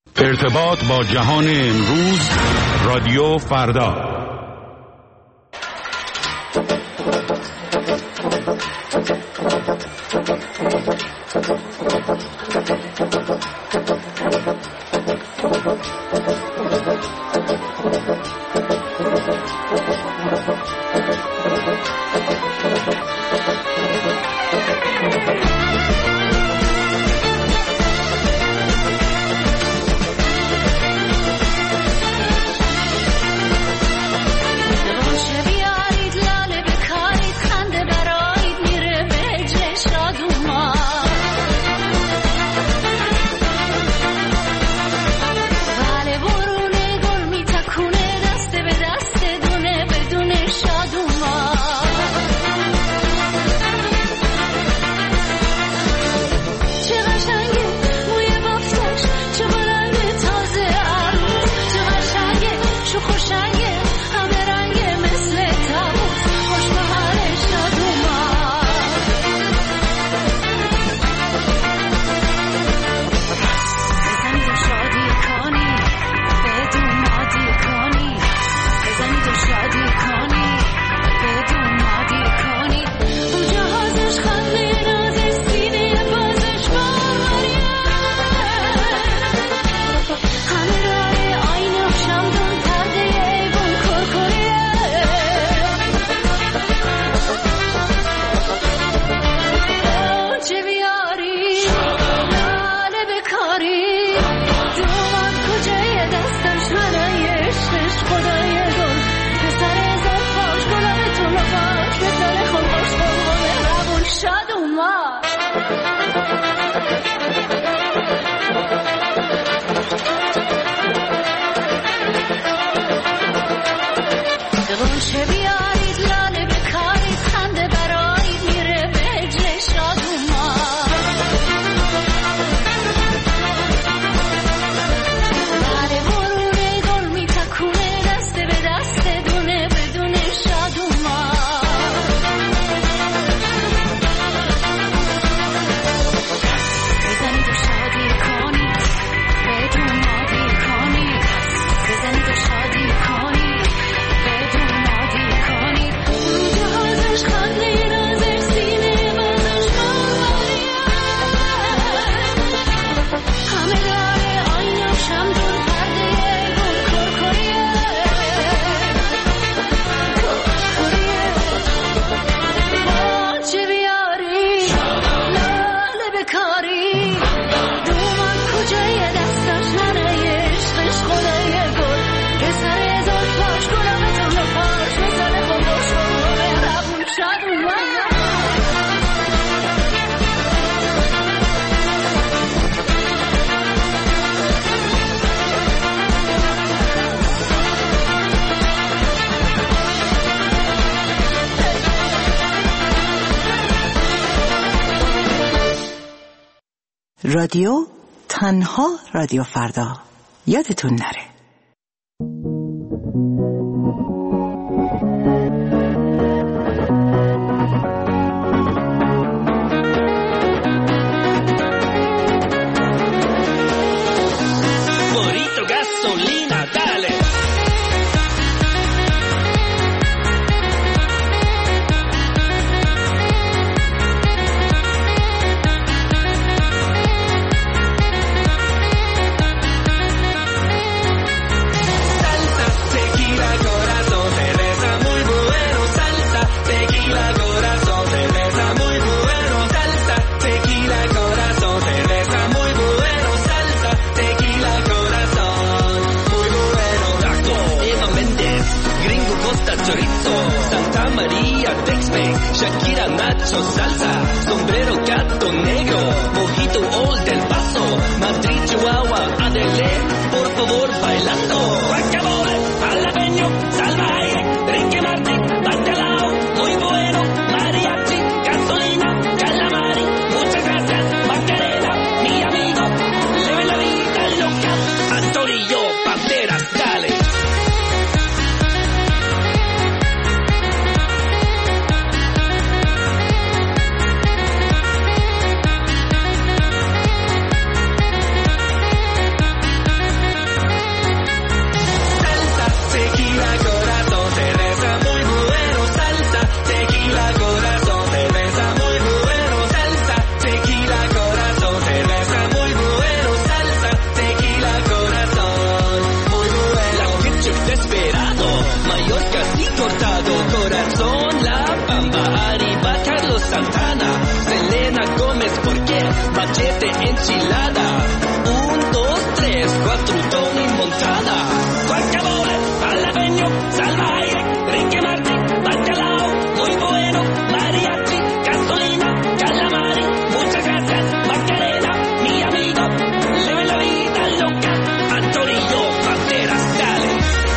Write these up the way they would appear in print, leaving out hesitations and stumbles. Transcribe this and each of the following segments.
ارتباط با جهان امروز، رادیو فردا. رادیو تنها رادیو فردا، یادتون نره. Shakira, Nacho, salsa, sombrero, gato negro, mojito, Old del Paso, Madrid, Chihuahua, Adele, por favor, bailando. Guacamole, jalapeño, salvaje, Ricky Martin, bacalao, muy bueno, mariachi, gasolina, calamari, muchas gracias, Macarena, mi amigo, leve la vida loca, Antonio, Banderas, dale. machete, enchilada. 1, 2, 3, 4, Tony Montana. Guacamole, jalapeño, salvaje, Ricky Martin, bacalao, muy bueno, mariachi, gasolina, calamari, muchas gracias, Macarena, mi amigo, leve la vida loca, Antonio Banderas, dale.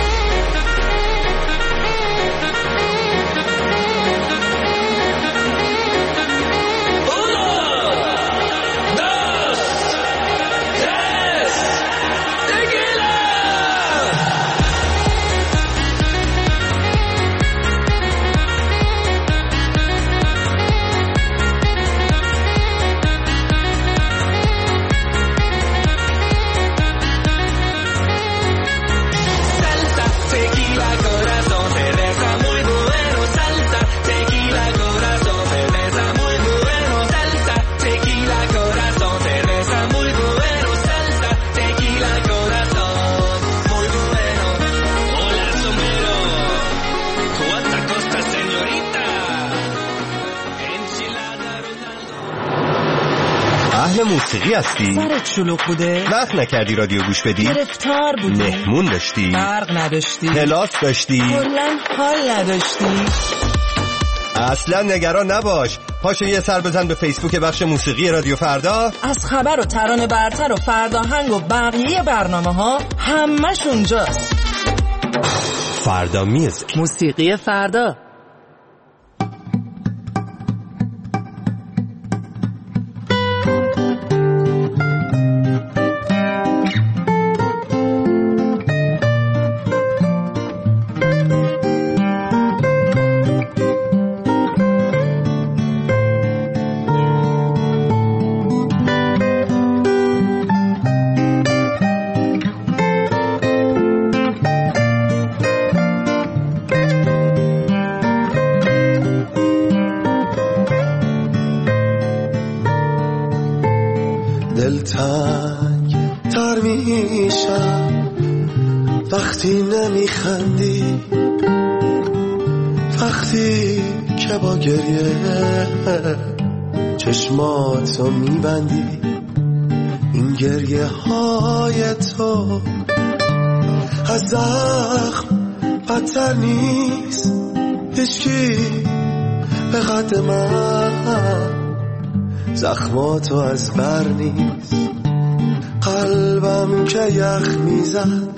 موسیقی هستی؟ سرت شلوغ بوده؟ وقت نکردی رادیو گوش بدی؟ گرفتار بودی؟ مهمون داشتی؟ برق نداشتی؟ کلاس داشتی؟ کلاً حال نداشتی؟ اصلا نگران نباش، پاشو یه سر بزن به فیسبوک بخش موسیقی رادیو فردا. از خبر و ترانه برتر و فرداهنگ و بقیه برنامه ها همش اونجاست. فردا میوزیک، موسیقی فردا. دلتنگ تر میشم وقتی نمیخندی، وقتی که با گریه چشماتو میبندی. این گریه های تو از زخم بدتر نیست، هیچکی به قد من زخماتو از بر نیست. قلبم که یخ میزد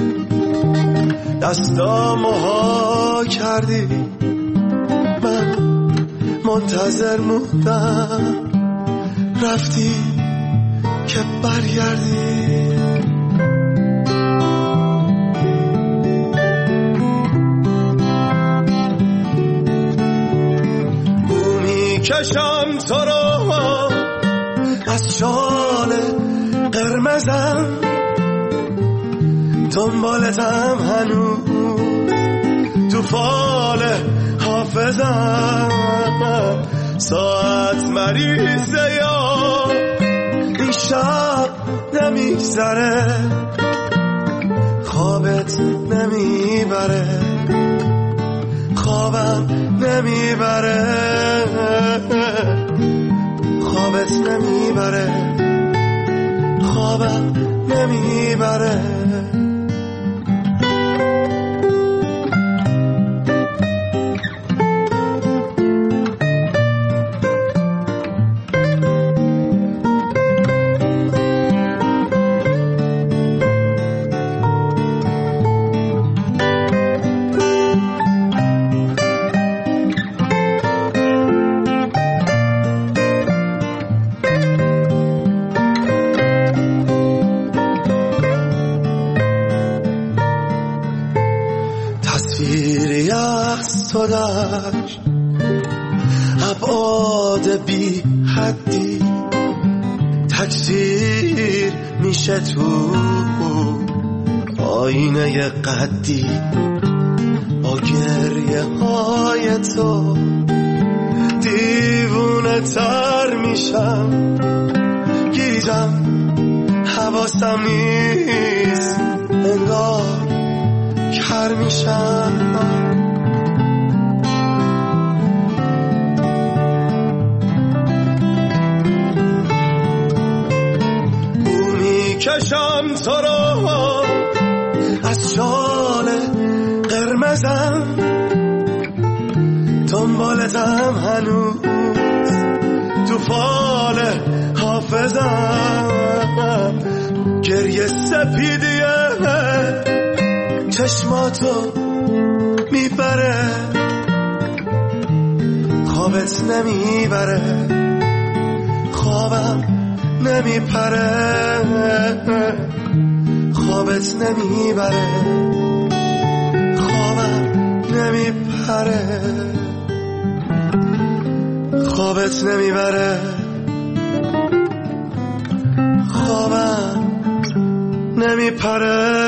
دستامو ها کردی، من منتظر موندم رفتی که برگردی. بو میکشم تو رو از شال قرمزم، دنبالتم هنوز تو فال حافظم. ساعت مریضه یا این شب نمیگذره، خوابت نمیبره، خوابم نمیبره، خوابت نمیبره، خوابم نمیبره. تصویری از تو داشت ابعاد بی حدی، تکثیر میشه تو آینه قدی. با گریه های تو دیوونه تر میشم، گیرم حواسم نیست، انگار کر میشم. میکشم تو رو از شال قرمزم، دنبالتم هنوز تو فال حافظم. گریه سپیدیه چشماتو میبره، خوابت نمیبره، خوابم نمیپره، خوابت نمیبره، خوابم نمیپره، خوابت نمیبره، خوابم نمیپره.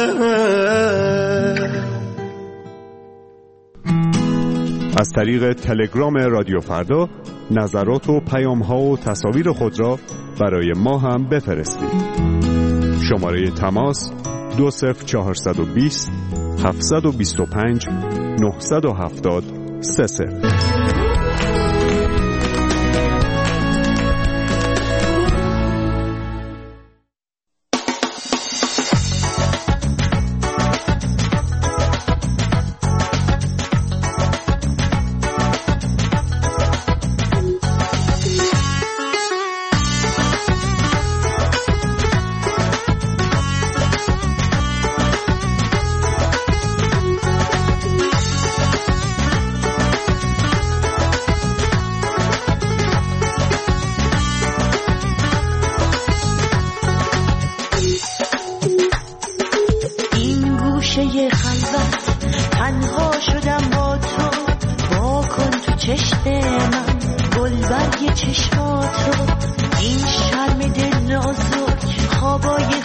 از طریق تلگرام رادیو فردا نظرات و پیام‌ها و تصاویر خود را برای ما هم بفرستید. شماره تماس 20420 725 970 30. چشماتو این شرم دل نازک خوابای